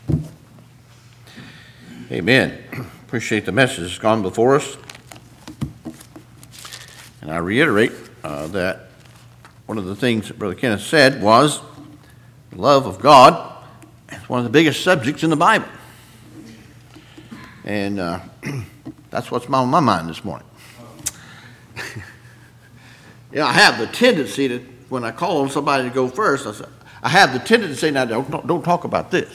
Amen. Appreciate the message that's gone before us. And I reiterate that one of the things that Brother Kenneth said was the love of God is one of the biggest subjects in the Bible. And that's what's on my mind this morning. I have the tendency to, when I call on somebody to go first, I have the tendency to say, now don't talk about this.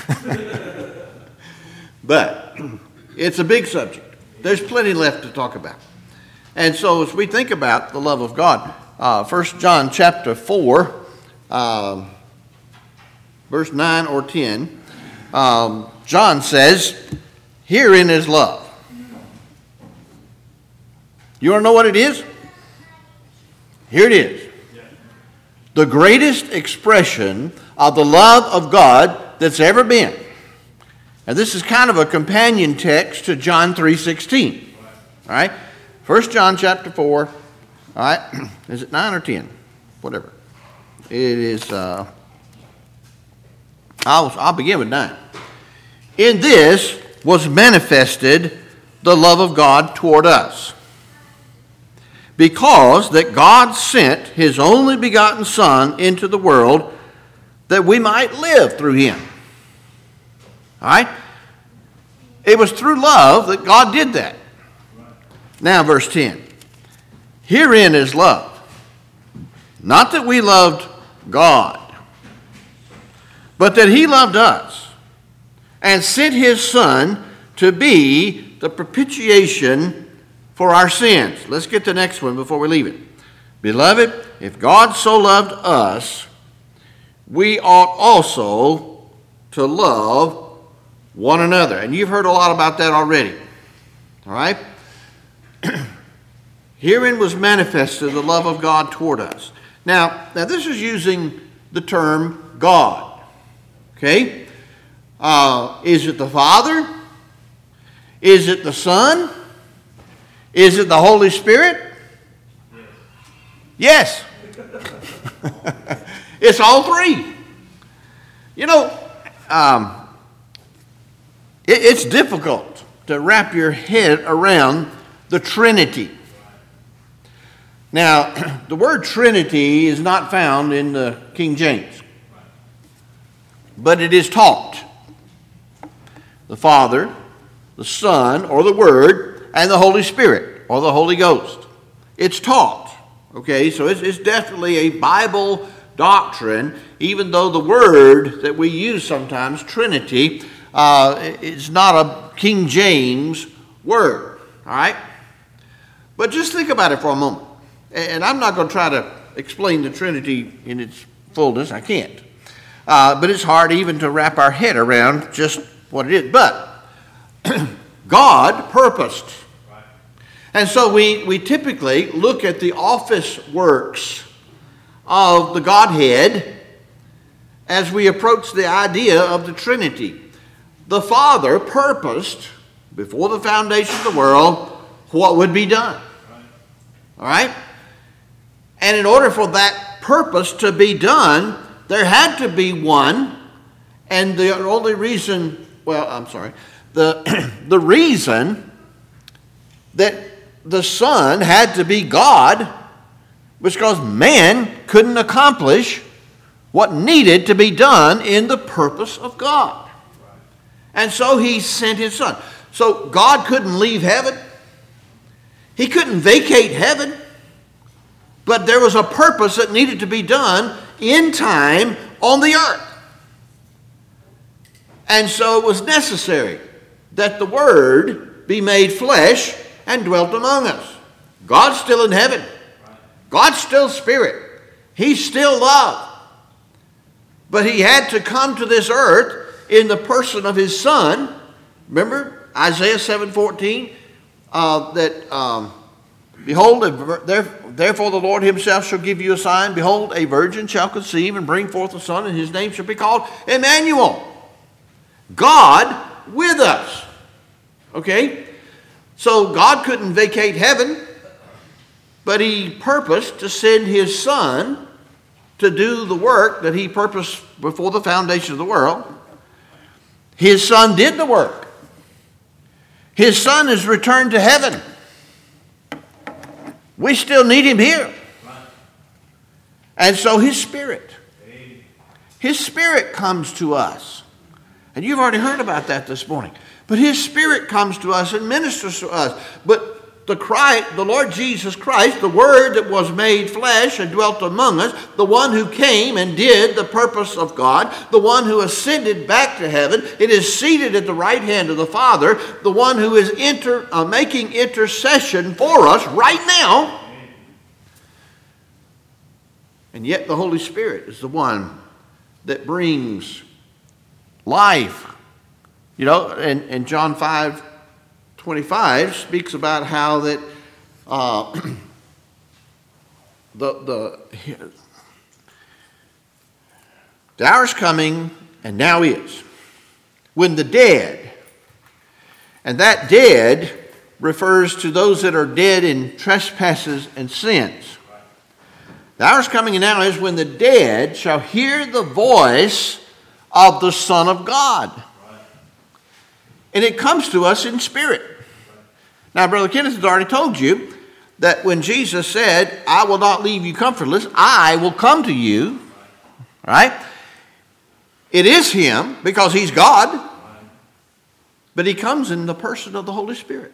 But it's a big subject. There's plenty left to talk about. And so as we think about the love of God, 1 John chapter 4, verse 9 or 10, John says, herein is love. You want to know what it is? Here it is. The greatest expression of the love of God that's ever been. And this is kind of a companion text to John 3:16. All right? 1 John chapter 4. All right? Is it 9 or 10? Whatever. It is, I'll begin with 9. In this was manifested the love of God toward us, because that God sent his only begotten Son into the world that we might live through him. All right? It was through love that God did that. Now, verse 10. Herein is love. Not that we loved God, but that he loved us and sent his Son to be the propitiation for our sins. Let's get to the next one before we leave it. Beloved, if God so loved us, we ought also to love one another. And you've heard a lot about that already. All right? Herein was manifested the love of God toward us. Now this is using the term God. Okay? Is it the Father? Is it the Son? Is it the Holy Spirit? Yes. It's all three. It's difficult to wrap your head around the Trinity. Now, the word Trinity is not found in the King James, but it is taught. The Father, the Son, or the Word, and the Holy Spirit, or the Holy Ghost. It's taught. Okay, so it's definitely a Bible doctrine, even though the word that we use sometimes, Trinity, is not a King James word. All right? But just think about it for a moment. And I'm not going to try to explain the Trinity in its fullness. I can't. But it's hard even to wrap our head around just what it is. But God purposed. And so we typically look at the office works of the Godhead as we approach the idea of the Trinity. The Father purposed, before the foundation of the world, what would be done. All right? And in order for that purpose to be done, there had to be one, and the only reason, the reason that the Son had to be God was because man couldn't accomplish what needed to be done in the purpose of God. And so he sent his Son. So God couldn't leave heaven. He couldn't vacate heaven. But there was a purpose that needed to be done in time on the earth. And so it was necessary that the Word be made flesh and dwelt among us. God's still in heaven. God's still Spirit. He's still love. But he had to come to this earth in the person of his Son. Remember Isaiah 7:14? Behold, therefore the Lord himself shall give you a sign. Behold, a virgin shall conceive and bring forth a son, and his name shall be called Emmanuel. God with us. Okay? So God couldn't vacate heaven, but he purposed to send his Son to do the work that he purposed before the foundation of the world. His Son did the work. His Son is returned to heaven. We still need him here. And so his Spirit comes to us. And you've already heard about that this morning. But his Spirit comes to us and ministers to us. But the Lord Jesus Christ, the Word that was made flesh and dwelt among us, the one who came and did the purpose of God, the one who ascended back to heaven, it is seated at the right hand of the Father, the one who is making intercession for us right now. And yet the Holy Spirit is the one that brings life. You know, and John 5:25 speaks about how that the hour's coming, and now is, when the dead, and that dead refers to those that are dead in trespasses and sins. The hour's coming, and now is, when the dead shall hear the voice of the Son of God. And it comes to us in spirit. Now, Brother Kenneth has already told you that when Jesus said, I will not leave you comfortless, I will come to you, right? It is him because he's God, but he comes in the person of the Holy Spirit.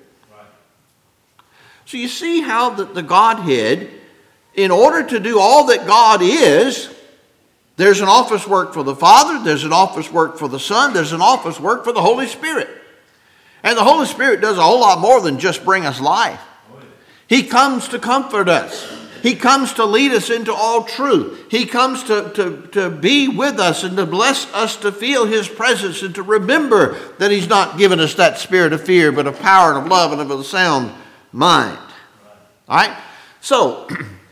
So you see how the Godhead, in order to do all that God is, there's an office work for the Father, there's an office work for the Son, there's an office work for the Holy Spirit. And the Holy Spirit does a whole lot more than just bring us life. He comes to comfort us. He comes to lead us into all truth. He comes to be with us and to bless us to feel his presence and to remember that he's not given us that spirit of fear, but of power and of love and of a sound mind. All right? So,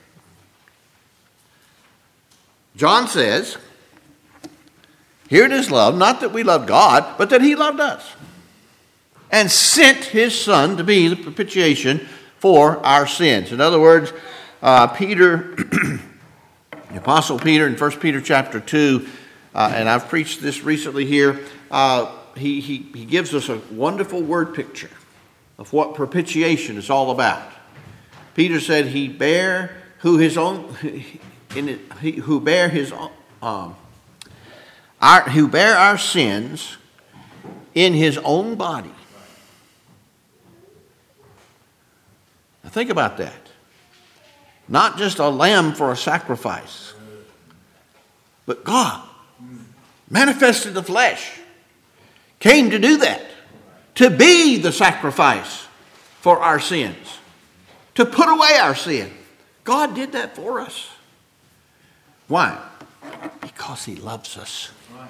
John says, here it is love, not that we loved God, but that he loved us and sent his Son to be the propitiation for our sins. In other words, Peter, the Apostle Peter in 1 Peter chapter 2, and I've preached this recently here, he gives us a wonderful word picture of what propitiation is all about. Peter said, who bear our sins in his own body. Now think about that. Not just a lamb for a sacrifice, but God, manifested in the flesh, came to do that, to be the sacrifice for our sins, to put away our sin. God did that for us. Why? Because he loves us.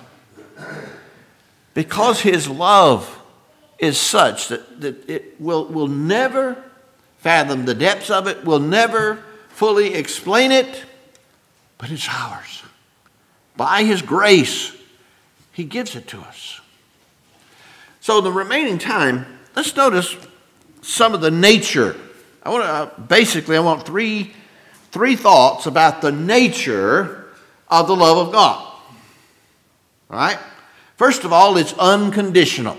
Because his love is such that it will never fathom the depths of it, will never fully explain it, but it's ours. By his grace, he gives it to us. So the remaining time, let's notice some of the nature. I want three thoughts about the nature of the love of God. All right? First of all, it's unconditional.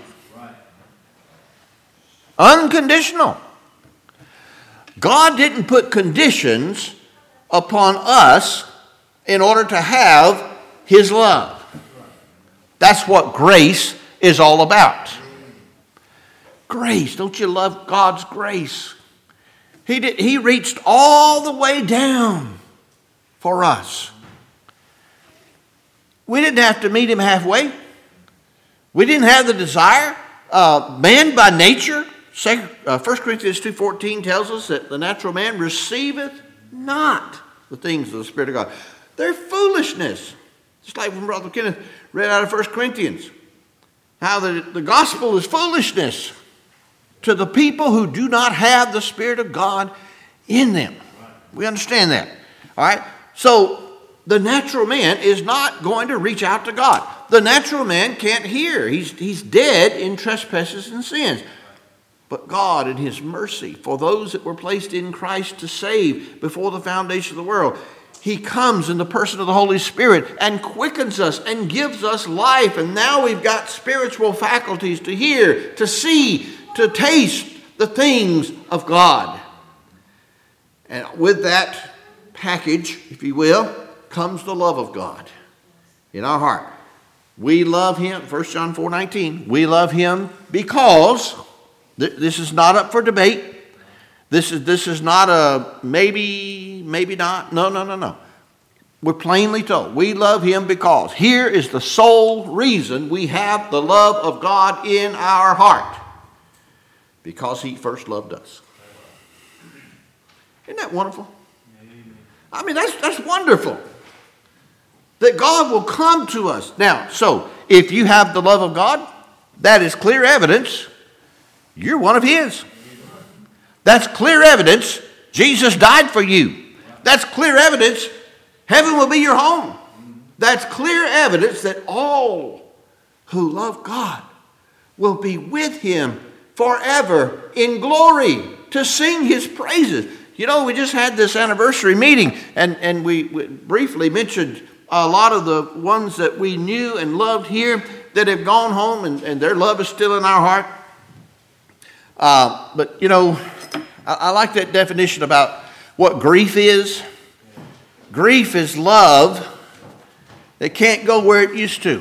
Unconditional. God didn't put conditions upon us in order to have his love. That's what grace is all about. Grace. Don't you love God's grace? He reached all the way down for us. We didn't have to meet him halfway. We didn't have the desire. Man by nature, 1 Corinthians 2:14 tells us that the natural man receiveth not the things of the Spirit of God. They're foolishness. Just like when Brother Kenneth read out of 1 Corinthians. How the gospel is foolishness to the people who do not have the Spirit of God in them. We understand that. All right? So the natural man is not going to reach out to God. The natural man can't hear. He's dead in trespasses and sins. But God, in his mercy, for those that were placed in Christ to save before the foundation of the world, He comes in the person of the Holy Spirit and quickens us and gives us life. And now we've got spiritual faculties to hear, to see, to taste the things of God. And with that package, if you will, comes the love of God in our heart. We love Him, 1 John 4:19. We love Him because, this is not up for debate. This is not a maybe not. No. We're plainly told we love Him because. Here is the sole reason we have the love of God in our heart. Because He first loved us. Isn't that wonderful? I mean, that's wonderful. That God will come to us. Now, so, if you have the love of God, that is clear evidence you're one of His. That's clear evidence Jesus died for you. That's clear evidence heaven will be your home. That's clear evidence that all who love God will be with Him forever in glory to sing His praises. You know, we just had this anniversary meeting, and we briefly mentioned a lot of the ones that we knew and loved here that have gone home, and their love is still in our heart. But, you know, I like that definition about what grief is. Grief is love that can't go where it used to.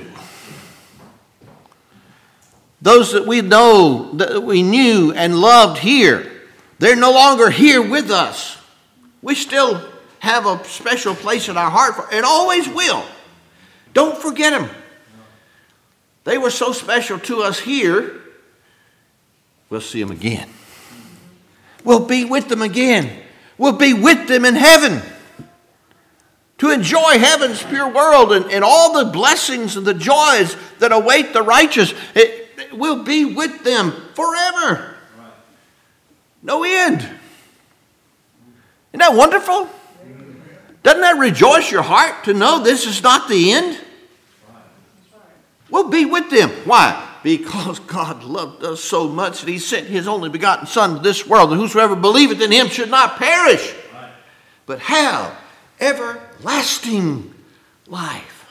Those that we know, that we knew and loved here, they're no longer here with us. We still have a special place in our heart and always will. Don't forget them. They were so special to us here. We'll see them again. We'll be with them again. We'll be with them in heaven to enjoy heaven's pure world and all the blessings and the joys that await the righteous. We'll be with them forever. No end. Isn't that wonderful? Doesn't that rejoice your heart to know this is not the end? We'll be with them. Why? Because God loved us so much that He sent His only begotten Son to this world, and whosoever believeth in Him should not perish, but have everlasting life.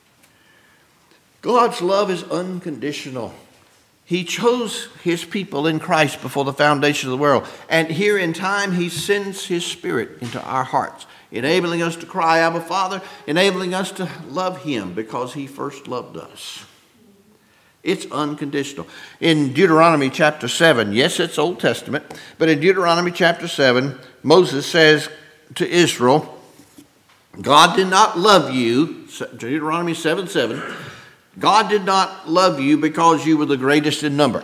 God's love is unconditional. He chose His people in Christ before the foundation of the world. And here in time, He sends His Spirit into our hearts, enabling us to cry, Abba, Father, enabling us to love Him because He first loved us. It's unconditional. In Deuteronomy chapter 7, yes, it's Old Testament, but in Deuteronomy chapter 7, Moses says to Israel, God did not love you, Deuteronomy 7:7, God did not love you because you were the greatest in number. Have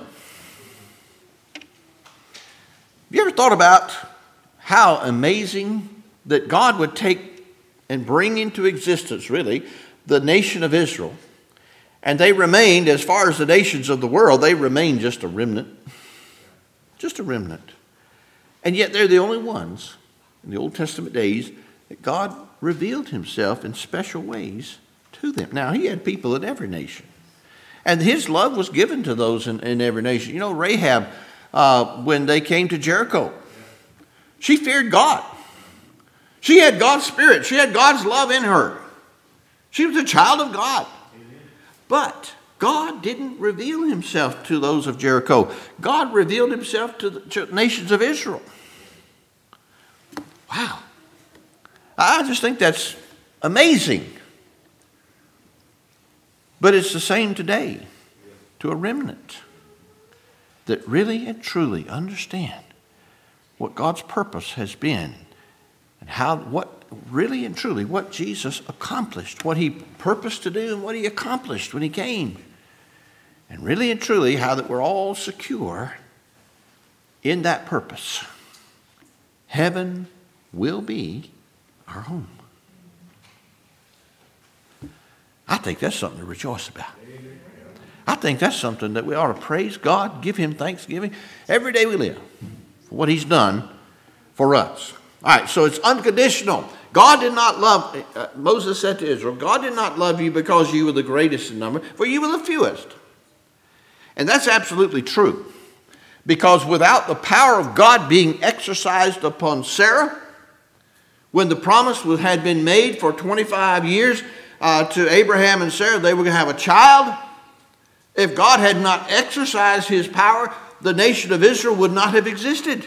you ever thought about how amazing that God would take and bring into existence, really, the nation of Israel? And they remained, as far as the nations of the world, they remained just a remnant. Just a remnant. And yet they're the only ones in the Old Testament days that God revealed Himself in special ways to them. Now, He had people in every nation. And His love was given to those in every nation. You know, Rahab, when they came to Jericho, she feared God. She had God's Spirit. She had God's love in her. She was a child of God. But God didn't reveal Himself to those of Jericho. God revealed Himself to the nations of Israel. Wow. I just think that's amazing. But it's the same today to a remnant that really and truly understand what God's purpose has been and what Jesus accomplished, what He purposed to do and what He accomplished when He came. And really and truly how that we're all secure in that purpose. Heaven will be our home. I think that's something to rejoice about. I think that's something that we ought to praise God, give Him thanksgiving every day we live for what He's done for us. All right, so it's unconditional. God did not love, Moses said to Israel, God did not love you because you were the greatest in number, for you were the fewest. And that's absolutely true. Because without the power of God being exercised upon Sarah, When the promise had been made for 25 years to Abraham and Sarah, they were going to have a child. If God had not exercised his power, the nation of Israel would not have existed.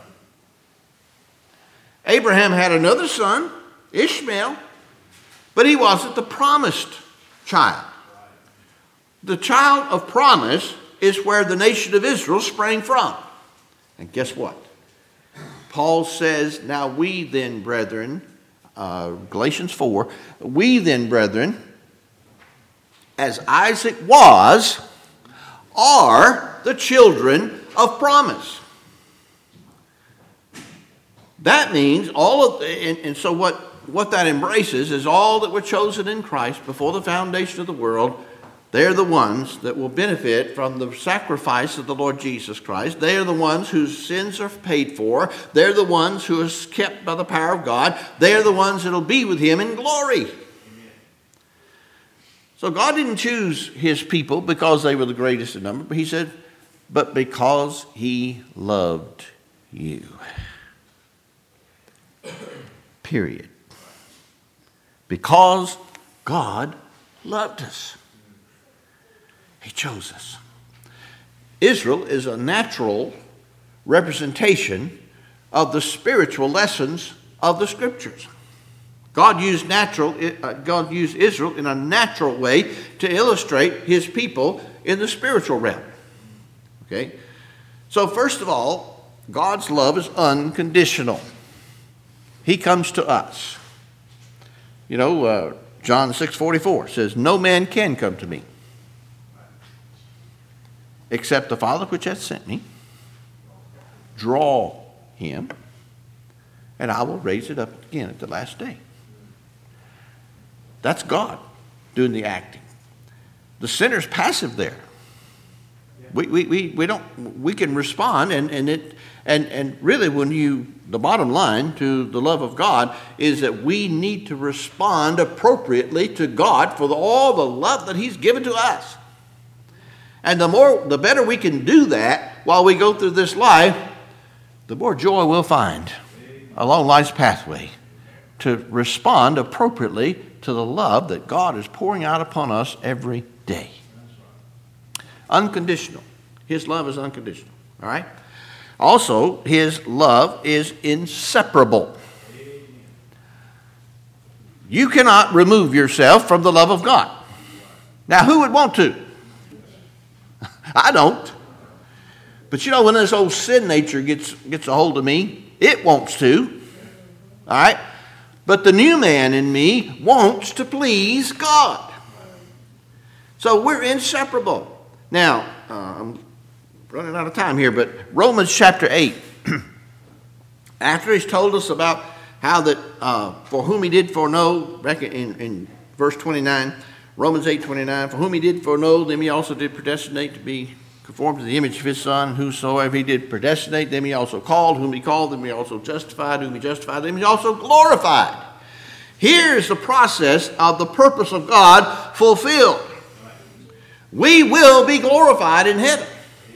Abraham had another son, Ishmael, but he wasn't the promised child. The child of promise is where the nation of Israel sprang from. And guess what? Paul says, now we then, brethren, Galatians 4, we then, brethren, as Isaac was, are the children of promise. That means so what that embraces is all that were chosen in Christ before the foundation of the world. They're the ones that will benefit from the sacrifice of the Lord Jesus Christ. They are the ones whose sins are paid for. They're the ones who are kept by the power of God. They are the ones that will be with him in glory. Amen. So God didn't choose his people because they were the greatest in number, but he said, but because he loved you. Period. Because God loved us. He chose us. Israel is a natural representation of the spiritual lessons of the Scriptures. God used Israel in a natural way to illustrate his people in the spiritual realm. Okay? So first of all, God's love is unconditional. He comes to us. You know, John 6:44 says, no man can come to me except the Father which hath sent me. Draw him, and I will raise it up again at the last day. That's God doing the acting. The sinner's passive there. We can respond, and really the bottom line to the love of God is that we need to respond appropriately to God for all the love that he's given to us. And the better we can do that while we go through this life, the more joy we'll find along life's pathway to respond appropriately to the love that God is pouring out upon us every day. Unconditional. His love is unconditional. All right? Also, his love is inseparable. You cannot remove yourself from the love of God. Now, who would want to? I don't. But you know, when this old sin nature gets a hold of me, it wants to. All right? But the new man in me wants to please God. So we're inseparable. Now, I'm running out of time here, but Romans chapter 8, after he's told us about how that for whom he did foreknow, back in verse 29, Romans 8:29, for whom he did foreknow, them he also did predestinate to be conformed to the image of his Son. And whosoever he did predestinate, them he also called. Whom he called, them he also justified. Whom he justified, them he also glorified. Here's the process of the purpose of God fulfilled. We will be glorified in heaven.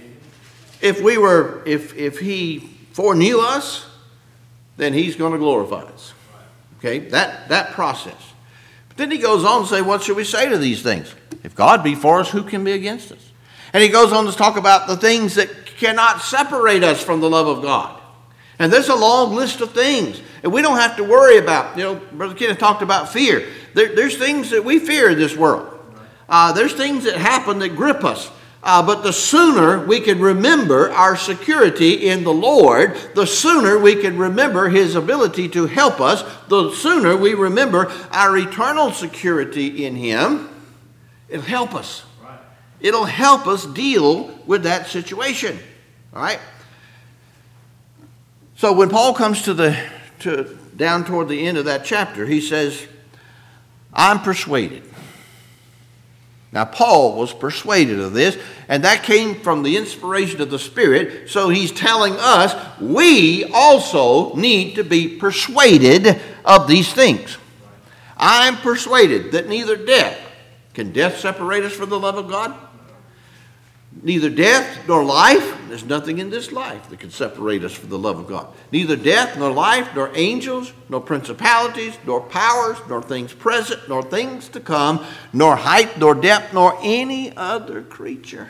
If he foreknew us, then he's going to glorify us. Okay, that process. Then he goes on to say, what should we say to these things? If God be for us, who can be against us? And he goes on to talk about the things that cannot separate us from the love of God. And there's a long list of things. And we don't have to worry about, Brother Kenneth talked about fear. There's things that we fear in this world. There's things that happen that grip us. But the sooner we can remember our security in the Lord, the sooner we can remember his ability to help us, the sooner we remember our eternal security in him, it'll help us. Right. It'll help us deal with that situation. All right? So when Paul comes down toward the end of that chapter, he says, I'm persuaded. Now, Paul was persuaded of this, and that came from the inspiration of the Spirit. So he's telling us we also need to be persuaded of these things. I'm persuaded that neither death, can death separate us from the love of God? Neither death nor life, there's nothing in this life that can separate us from the love of God. Neither death nor life, nor angels, nor principalities, nor powers, nor things present, nor things to come, nor height, nor depth, nor any other creature.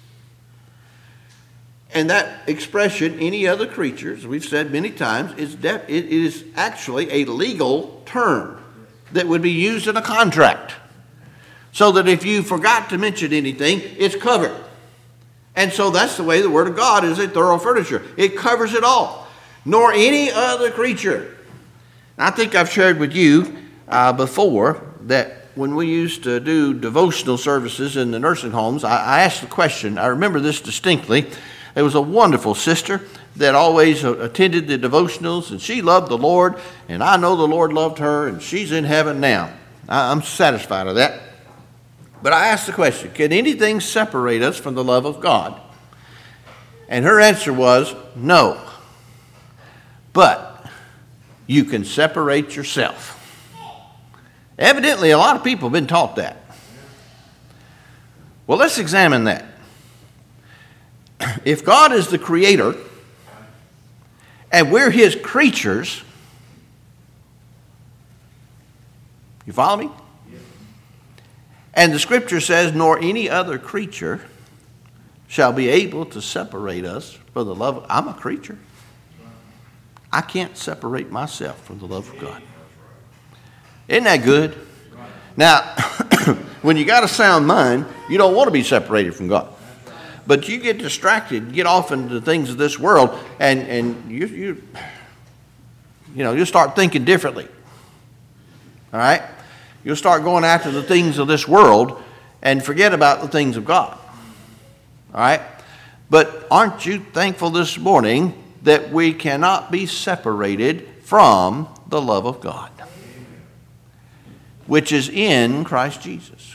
And that expression, any other creature, as we've said many times, it is actually a legal term that would be used in a contract. So that if you forgot to mention anything, it's covered. And so that's the way the Word of God is a thorough furniture. It covers it all. Nor any other creature. I think I've shared with you before that when we used to do devotional services in the nursing homes, I asked the question, I remember this distinctly. There was a wonderful sister that always attended the devotionals, and she loved the Lord, and I know the Lord loved her, and she's in heaven now. I'm satisfied of that. But I asked the question, can anything separate us from the love of God? And her answer was, no. But you can separate yourself. Evidently, a lot of people have been taught that. Well, let's examine that. If God is the creator, and we're his creatures, you follow me? And the scripture says, nor any other creature shall be able to separate us from the love of... I'm a creature. I can't separate myself from the love of God. Isn't that good? Now, when you got a sound mind, you don't want to be separated from God. But you get distracted, get off into the things of this world, and you'll start thinking differently. All right? You'll start going after the things of this world and forget about the things of God. All right? But aren't you thankful this morning that we cannot be separated from the love of God, which is in Christ Jesus?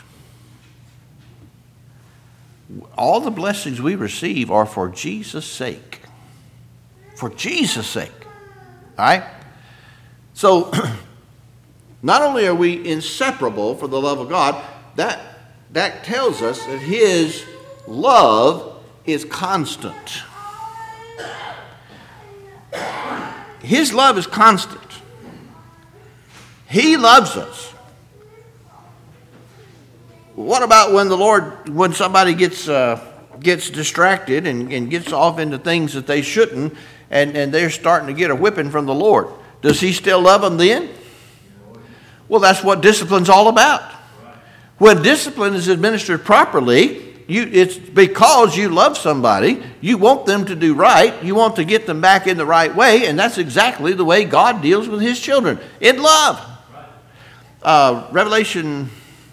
All the blessings we receive are for Jesus' sake. For Jesus' sake. All right? So, not only are we inseparable for the love of God, that tells us that his love is constant. His love is constant. He loves us. What about when somebody gets distracted and gets off into things that they shouldn't, and they're starting to get a whipping from the Lord? Does he still love them then? Well, that's what discipline's all about. When discipline is administered properly, it's because you love somebody. You want them to do right. You want to get them back in the right way, and that's exactly the way God deals with his children, in love. Revelation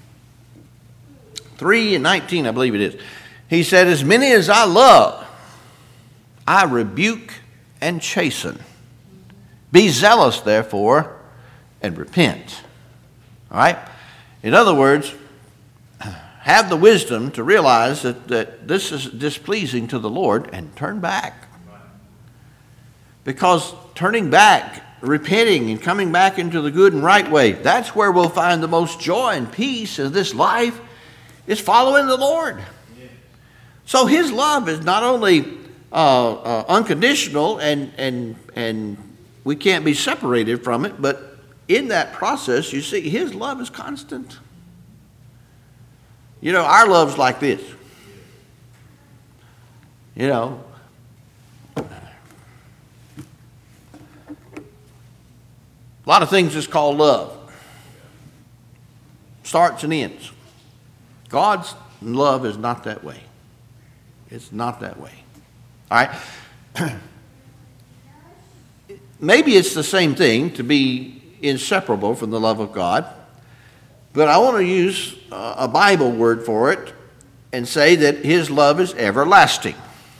3:19, I believe it is. He said, as many as I love, I rebuke and chasten. Be zealous, therefore, and repent. All right? In other words, have the wisdom to realize that this is displeasing to the Lord and turn back. Because turning back, repenting and coming back into the good and right way, that's where we'll find the most joy and peace in this life, is following the Lord. So his love is not only unconditional and we can't be separated from it, but in that process, you see, his love is constant. You know, our love's like this. You know, a lot of things is called love. Starts and ends. God's love is not that way. It's not that way. All right? Maybe it's the same thing to be inseparable from the love of God, but I want to use a Bible word for it and say that his love is everlasting.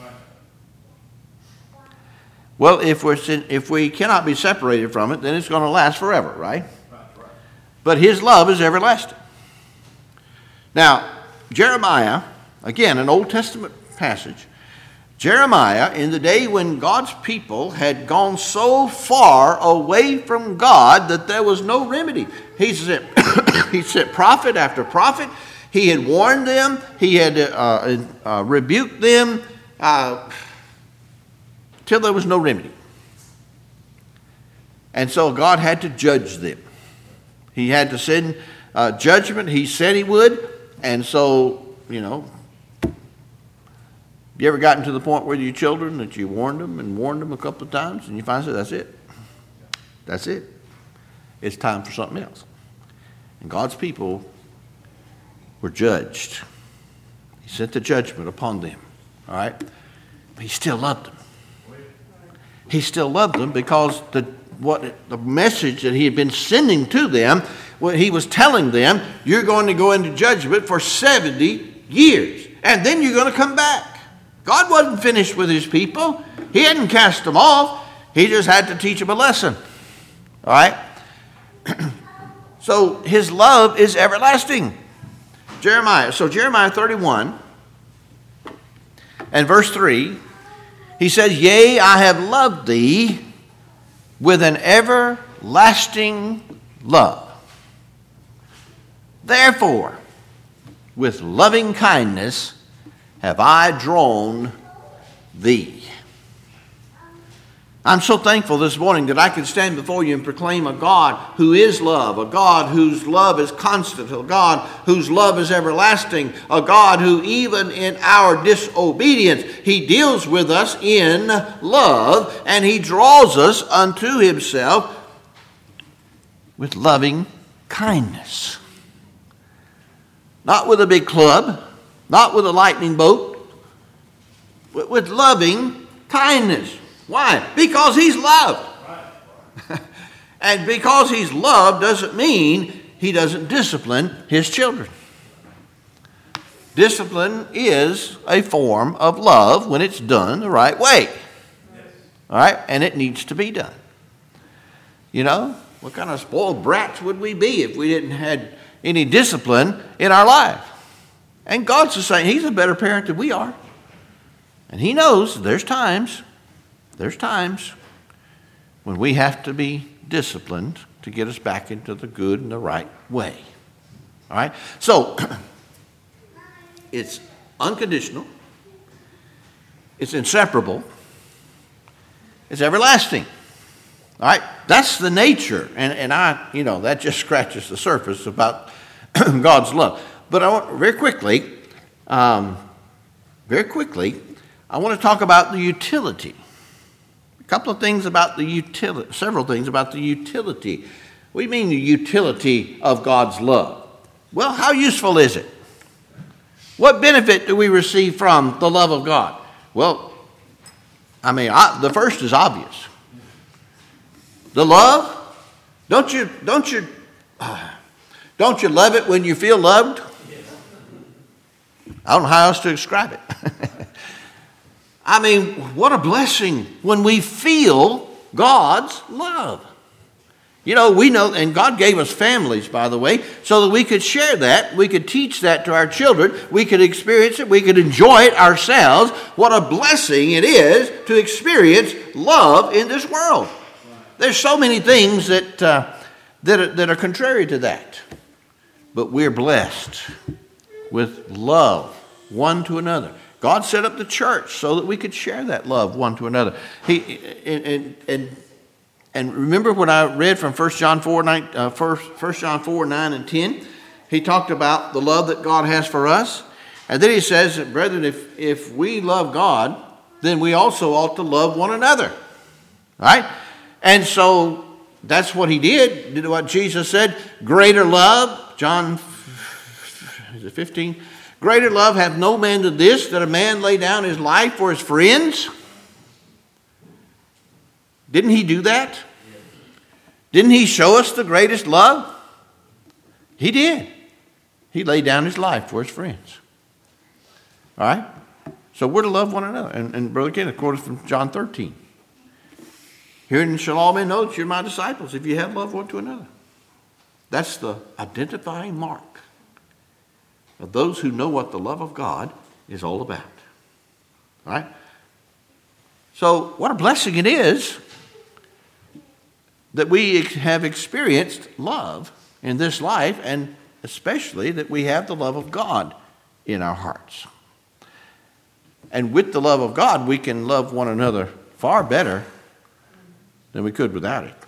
Well, if we cannot be separated from it, then it's going to last forever, right? But his love is everlasting. Now, Jeremiah, again, an Old Testament passage, Jeremiah, in the day when God's people had gone so far away from God that there was no remedy. He sent prophet after prophet. He had warned them. He had rebuked them till there was no remedy. And so God had to judge them. He had to send judgment. He said he would. And so, you ever gotten to the point with your children that you warned them a couple of times and you finally said, that's it. That's it. It's time for something else. And God's people were judged. He sent the judgment upon them. All right? But he still loved them. He still loved them because the message that he had been sending to them, he was telling them, you're going to go into judgment for 70 years. And then you're going to come back. God wasn't finished with his people. He hadn't cast them off. He just had to teach them a lesson. All right? So his love is everlasting. Jeremiah 31 and verse 3, he says, yea, I have loved thee with an everlasting love. Therefore, with loving kindness have I drawn thee. I'm so thankful this morning that I can stand before you and proclaim a God who is love, a God whose love is constant, a God whose love is everlasting, a God who even in our disobedience, he deals with us in love and he draws us unto himself with loving kindness. Not with a big club, not with a lightning bolt, but with loving kindness. Why? Because he's loved. And because he's loved doesn't mean he doesn't discipline his children. Discipline is a form of love when it's done the right way. All right? And it needs to be done. What kind of spoiled brats would we be if we didn't have any discipline in our life? And God's the same. He's a better parent than we are. And he knows there's times when we have to be disciplined to get us back into the good and the right way. All right? So, it's unconditional. It's inseparable. It's everlasting. All right? That's the nature. And that just scratches the surface about God's love. But I want very quickly, I want to talk about the utility. Several things about the utility. What do you mean the utility of God's love? Well, how useful is it? What benefit do we receive from the love of God? Well, the first is obvious. The love, don't you love it when you feel loved? I don't know how else to describe it. What a blessing when we feel God's love. We know, and God gave us families, by the way, so that we could share that, we could teach that to our children, we could experience it, we could enjoy it ourselves. What a blessing it is to experience love in this world. There's so many things that are contrary to that. But we're blessed with love one to another. God set up the church so that we could share that love one to another. And remember when I read from 1 John 4, 9 and 10? He talked about the love that God has for us. And then he says, brethren, if we love God, then we also ought to love one another. Right? And so that's what he did. Did what Jesus said. Greater love, John 15. Greater love hath no man than this, that a man lay down his life for his friends. Didn't he do that? Didn't he show us the greatest love? He did. He laid down his life for his friends. All right? So we're to love one another. And Brother Kenneth quoted from John 13. Herein shall all men know that you're my disciples, if you have love one to another. That's the identifying mark of those who know what the love of God is all about. All right? So what a blessing it is that we have experienced love in this life, and especially that we have the love of God in our hearts. And with the love of God, we can love one another far better than we could without it.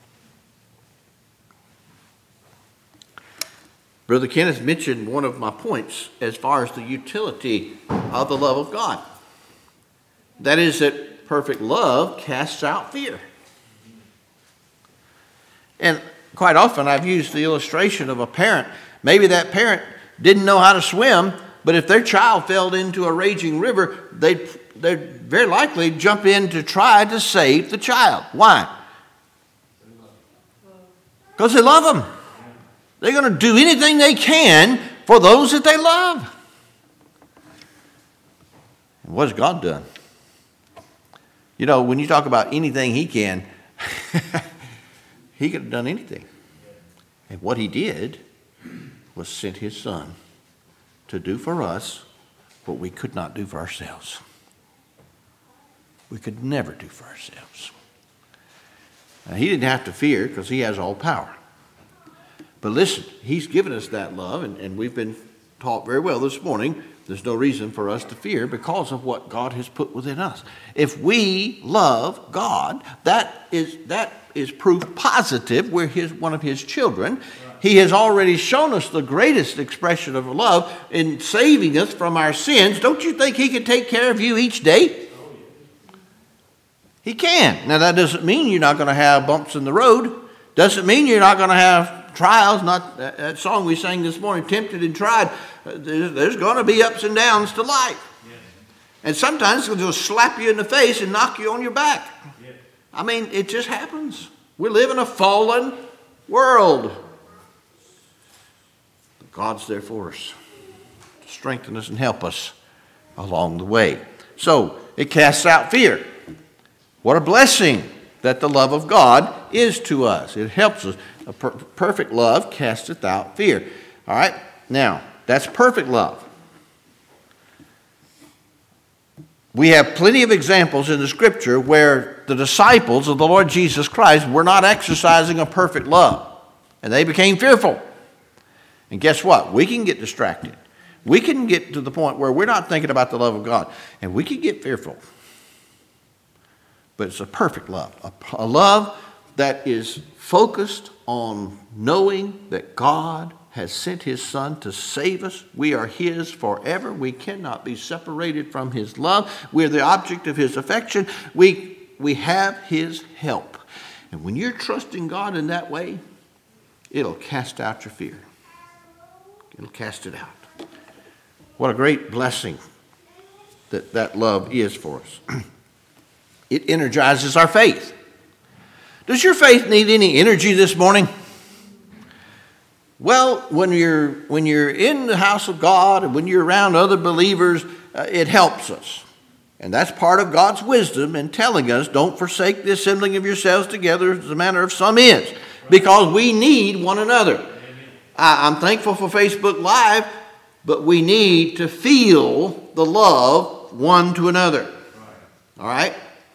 Brother Kenneth mentioned one of my points as far as the utility of the love of God. That is that perfect love casts out fear. And quite often I've used the illustration of a parent. Maybe that parent didn't know how to swim, but if their child fell into a raging river, they'd very likely jump in to try to save the child. Why? Because they love them. They're going to do anything they can for those that they love. And what has God done? You know, when you talk about anything he can, he could have done anything. And what he did was sent his son to do for us what we could not do for ourselves. We could never do for ourselves. Now, he didn't have to fear because he has all power. But listen, he's given us that love, and we've been taught very well this morning. There's no reason for us to fear because of what God has put within us. If we love God, that is proof positive. We're one of his children. He has already shown us the greatest expression of love in saving us from our sins. Don't you think he can take care of you each day? He can. Now, that doesn't mean you're not going to have bumps in the road. Doesn't mean you're not going to have trials. Not that song we sang this morning, tempted and tried. There's going to be ups and downs to life. Yes. And sometimes it'll just slap you in the face and knock you on your back. Yes. I mean, it just happens. We live in a fallen world. But God's there for us to strengthen us and help us along the way. So, it casts out fear. What a blessing that the love of God is to us. It helps us. A perfect love casteth out fear. All right? Now, that's perfect love. We have plenty of examples in the Scripture where the disciples of the Lord Jesus Christ were not exercising a perfect love. And they became fearful. And guess what? We can get distracted. We can get to the point where we're not thinking about the love of God. And we can get fearful. But it's a perfect love. A love that is focused on knowing that God has sent his son to save us. We are his forever. We cannot be separated from his love. We're the object of his affection. We have his help. And when you're trusting God in that way, it'll cast out your fear. It'll cast it out. What a great blessing that love is for us. It energizes our faith. Does your faith need any energy this morning? Well, when you're in the house of God and when you're around other believers, it helps us. And that's part of God's wisdom in telling us, don't forsake the assembling of yourselves together as the manner of some is. Because we need one another. I'm thankful for Facebook Live, but we need to feel the love one to another. All right?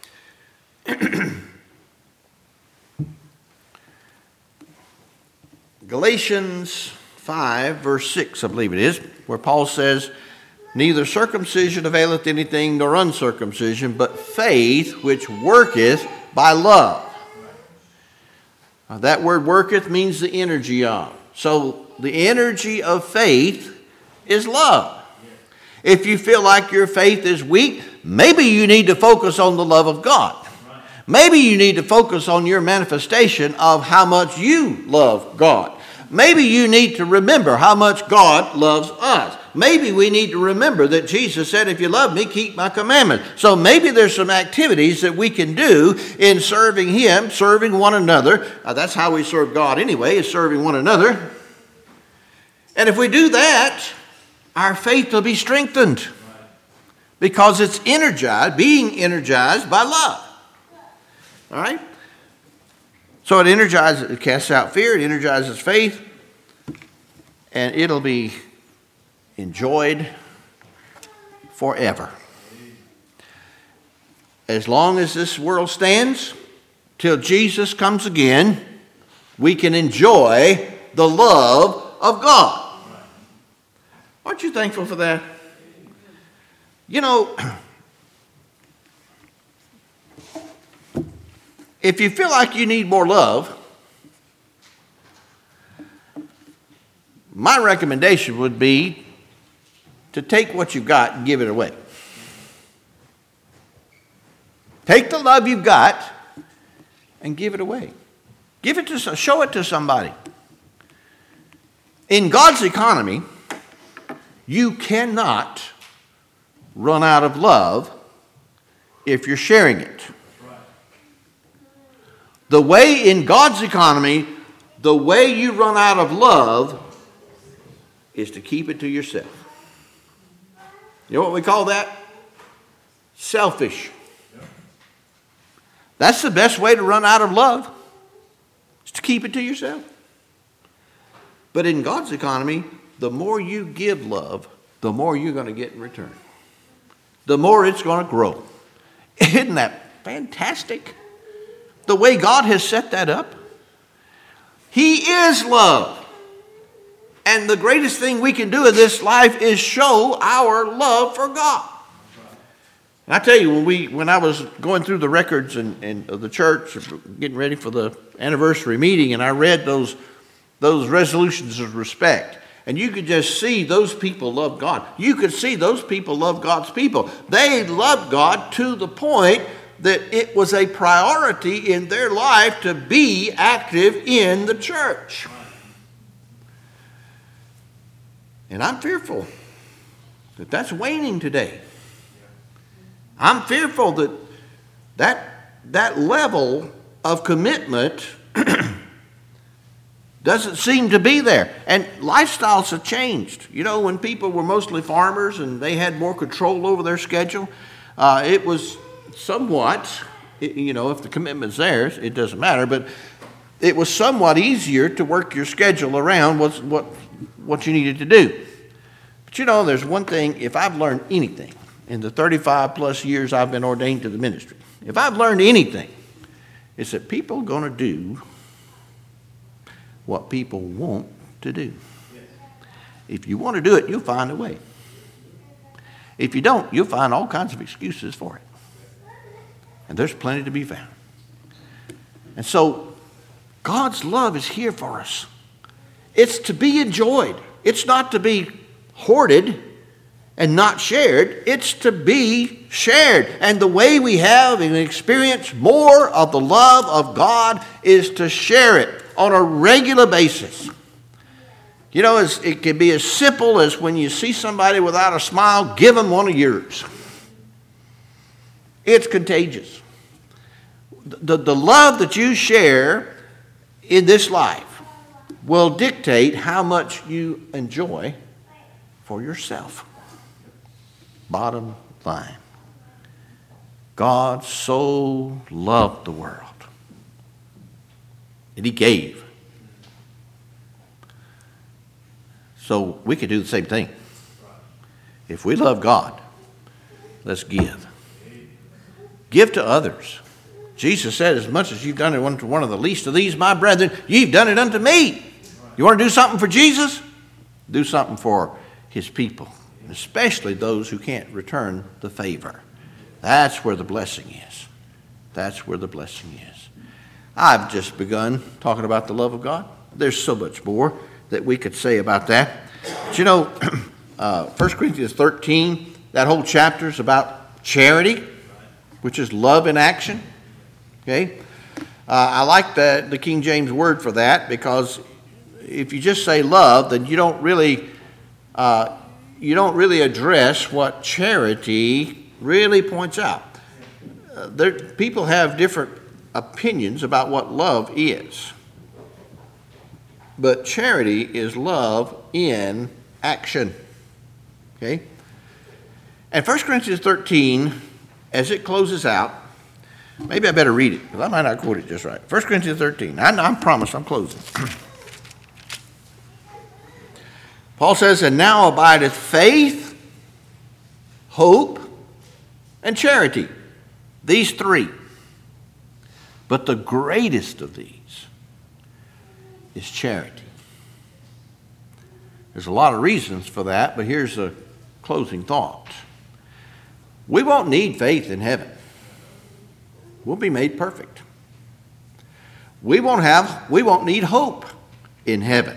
Galatians 5, verse 6, I believe it is, where Paul says, neither circumcision availeth anything nor uncircumcision, but faith which worketh by love. That word worketh means the energy of. So the energy of faith is love. If you feel like your faith is weak, maybe you need to focus on the love of God. Maybe you need to focus on your manifestation of how much you love God. Maybe you need to remember how much God loves us. Maybe we need to remember that Jesus said, if you love me, keep my commandments. So maybe there's some activities that we can do in serving him, serving one another. That's how we serve God anyway, is serving one another. And if we do that, our faith will be strengthened. Because it's being energized by love. All right? So it casts out fear, it energizes faith, and it'll be enjoyed forever. As long as this world stands, till Jesus comes again, we can enjoy the love of God. Aren't you thankful for that? You know, if you feel like you need more love, my recommendation would be to take what you've got and give it away. Take the love you've got and give it away. Show it to somebody. In God's economy, you cannot run out of love if you're sharing it. The way in God's economy, the way you run out of love is to keep it to yourself. You know what we call that? Selfish. That's the best way to run out of love, is to keep it to yourself. But in God's economy, the more you give love, the more you're going to get in return. The more it's going to grow. Isn't that fantastic? The way God has set that up. He is love. And the greatest thing we can do in this life is show our love for God. And I tell you, when I was going through the records of the church, getting ready for the anniversary meeting, and I read those resolutions of respect, and you could just see those people love God. You could see those people love God's people. They loved God to the point that it was a priority in their life to be active in the church. And I'm fearful that that's waning today. I'm fearful that level of commitment doesn't seem to be there. And lifestyles have changed. You know, when people were mostly farmers and they had more control over their schedule, it was somewhat, if the commitment's theirs, it doesn't matter, but it was somewhat easier to work your schedule around what you needed to do. But there's one thing, if I've learned anything in the 35 plus years I've been ordained to the ministry, if I've learned anything, it's that people are going to do what people want to do. If you want to do it, you'll find a way. If you don't, you'll find all kinds of excuses for it. And there's plenty to be found. And so, God's love is here for us. It's to be enjoyed. It's not to be hoarded and not shared. It's to be shared. And the way we have and experience more of the love of God is to share it on a regular basis. It can be as simple as when you see somebody without a smile, give them one of yours. It's contagious. The love that you share in this life will dictate how much you enjoy for yourself. Bottom line. God so loved the world that He gave. So we can do the same thing. If we love God, let's give. Give to others. Jesus said, as much as you've done it unto one of the least of these, my brethren, you've done it unto me. You want to do something for Jesus? Do something for His people, especially those who can't return the favor. That's where the blessing is. That's where the blessing is. I've just begun talking about the love of God. There's so much more that we could say about that. But 1 Corinthians 13, that whole chapter is about charity, which is love in action. Okay? I like the King James word for that, because if you just say love, then you don't really address what charity really points out. People have different opinions about what love is. But charity is love in action. Okay? And 1 Corinthians 13, as it closes out, maybe I better read it, because I might not quote it just right. 1 Corinthians 13. I promise I'm closing. Paul says, and now abideth faith, hope, and charity. These three. But the greatest of these is charity. There's a lot of reasons for that, but here's a closing thought. We won't need faith in heaven. We'll be made perfect. We won't need hope in heaven.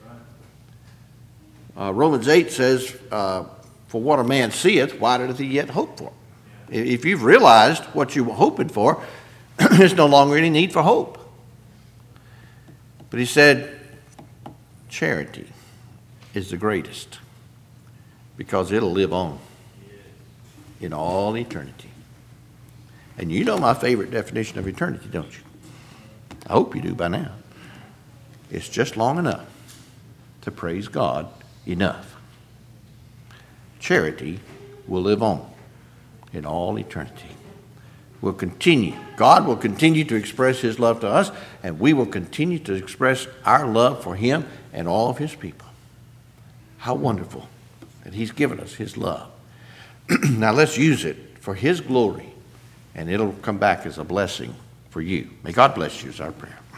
Romans 8 says, for what a man seeth, why doth he yet hope for? If you've realized what you were hoping for, there's no longer any need for hope. But he said, charity is the greatest because it'll live on in all eternity. And you know my favorite definition of eternity, don't you? I hope you do by now. It's just long enough to praise God enough. Charity will live on in all eternity. Will continue. God will continue to express his love to us, and we will continue to express our love for him and all of his people. How wonderful that he's given us his love. Now let's use it for his glory, and it'll come back as a blessing for you. May God bless you is our prayer.